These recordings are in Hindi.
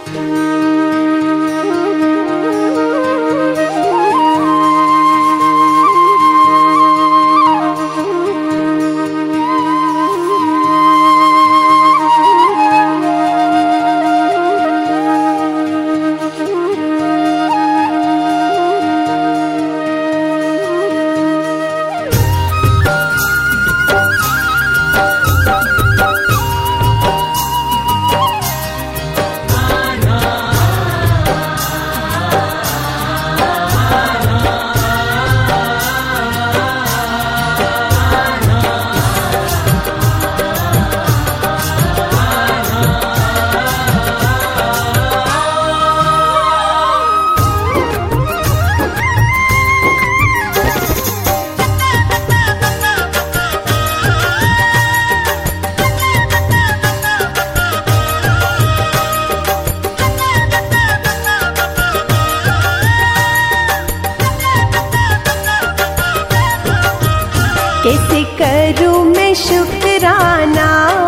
कैसे करूं मैं शुक्राना,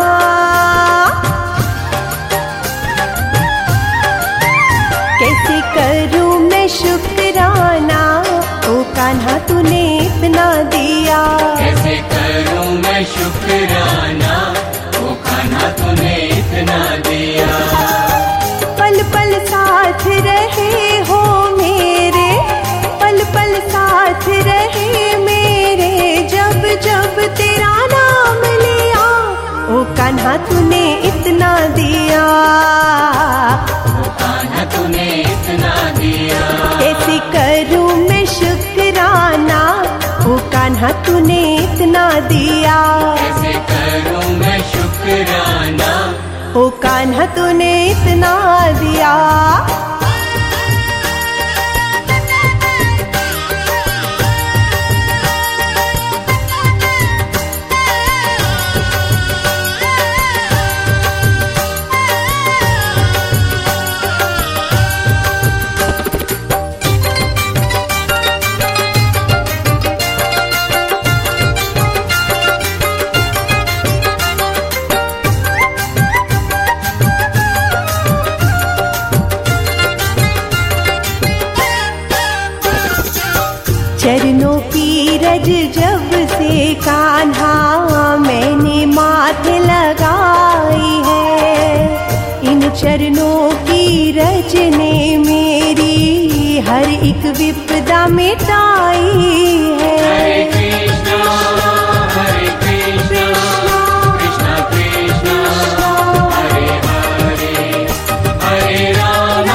कैसे करूं मैं शुक्राना, ओ कान्हा तूने इतना दिया। कैसे करूं मैं शुक्राना, ओ कान्हा तूने इतना दिया। पल पल साथ रहे हो मेरे, पल पल साथ रहे मेरे, जब जब तेरा नाम लिया, ओ कान्हा तूने इतना दिया। ओ कान्हा तूने इतना दिया। कैसे करूं मैं शुक्राना, ओ कान्हा तूने इतना दिया। कैसे करूं मैं शुक्राना, ओ कान्हा तूने इतना दिया। चरणों की रज जब से कान्हा मैंने माथे लगाई है, इन चरणों की रज ने मेरी हर एक विपदा मिटाई है। हरे कृष्णा कृष्णा कृष्णा हरे हरे, हरे रामा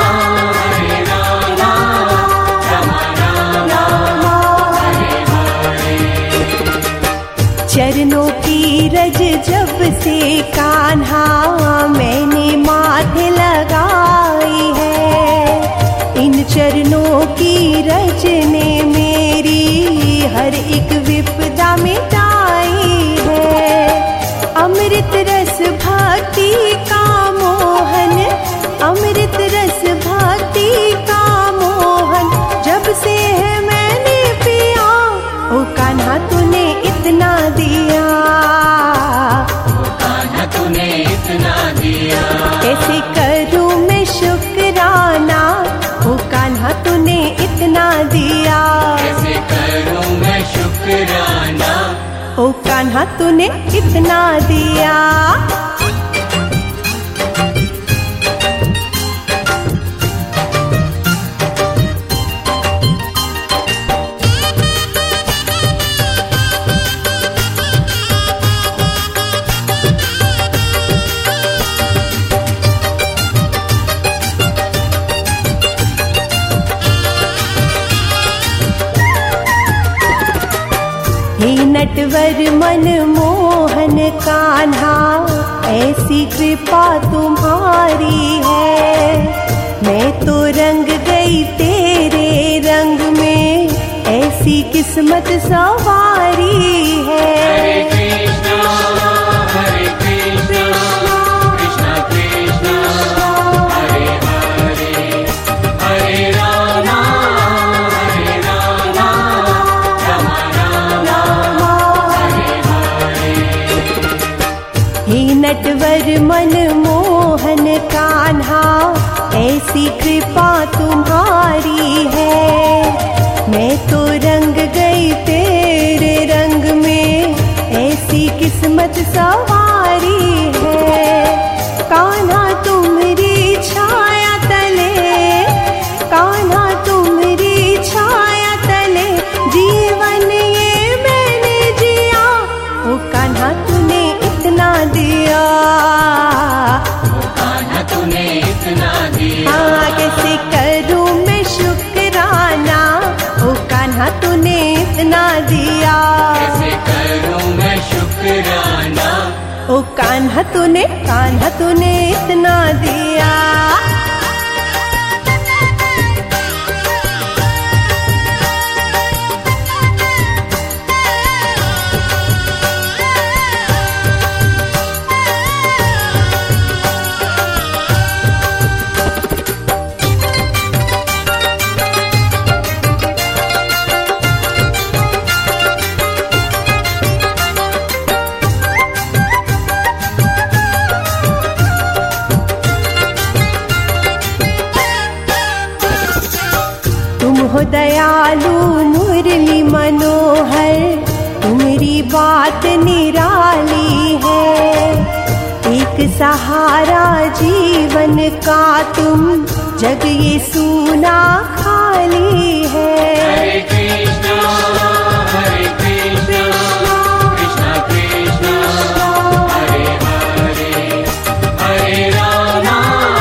चरणों की रज जब से कान्हा मैंने माथे लगाई है, इन चरणों की रज ने मेरी हर एक विपदा मिटाई है। अमृत रस भक्ति का मोहन, अमृत रस भक्ति का मोहन, जब से है मैंने पिया, ओ कान्हा तूने इतना दिया। ओ कान्हा तूने इतना दिया। कैसे करूं मैं शुक्राना, ओ कान्हा तूने इतना दिया। कैसे करूं मैं शुक्राना, ओ कान्हा तूने इतना दिया। हे नटवर मन मोहन कान्हा, ऐसी कृपा तुम्हारी है, मैं तो रंग गई तेरे रंग में, ऐसी किस्मत सवारी है। हरे कृष्णा कृष्णा कृष्णा हरे हरे, हरे रामा हे नटवर मन मोहन कान्हा, ऐसी कृपा तुम्हारी है। मैं तो रंग गई तेरे रंग में, ऐसी किस्मत सवारी है। कान्हा तुम्हारी छाया तले, कान्हा तुम्हारी छाया तले, जीवन ये मैंने जिया। ओ कान्हा तूने इतना दिया, ओ कान्हा तूने इतना दिया। हाँ कैसे करूँ मैं शुक्राना, ओ कान्हा तूने इतना दिया। कैसे करूं मैं शुक्राना, ओ कान्हा तूने इतना दिया। तुम हो दयालु मुरली मनोहर, तुम्हारी बात निराली है। एक सहारा जीवन का तुम, जग ये सूना खाली है। हरे कृष्णा कृष्णा कृष्णा हरे हरे, हरे रामा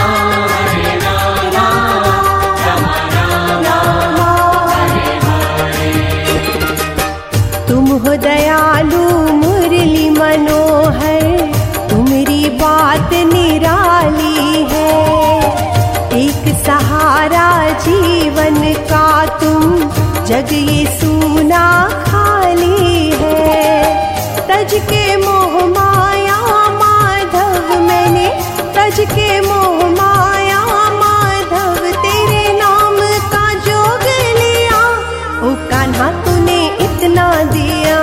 रामा रामा हरे हरे। तुम हो दयालु मुरली मनोहर, तुम्हारी बात निराली है। एक सहारा जीवन का तुम, जग ये सूना खाली है। तज के मोह माया माधव मैंने, तज के मोह माया माधव, तेरे नाम का जोग लिया। ओ कान्हा तूने इतना दिया,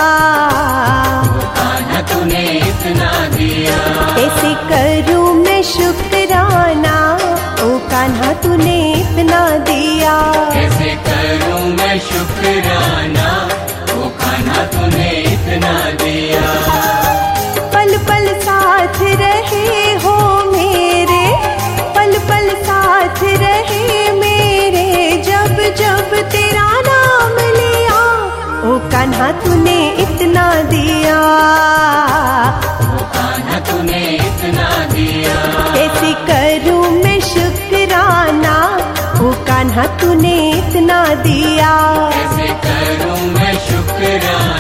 कान्हा तूने इतना दिया। कैसे करूँ मैं शुक्राना, ओ कान्हा तूने इतना दिया। कैसे करूं मैं शुक्राना, ओ कान्हा तूने इतना दिया। पल पल साथ रहे हो मेरे, पल पल साथ रहे मेरे, जब जब तेरा नाम लिया। ओ कान्हा तूने इतना दिया, ओ कान्हा तूने इतना दिया। कैसे करूँ मैं शुक्राना, कान्हा तूने इतना दिया। कैसे करूं मैं शुक्राना,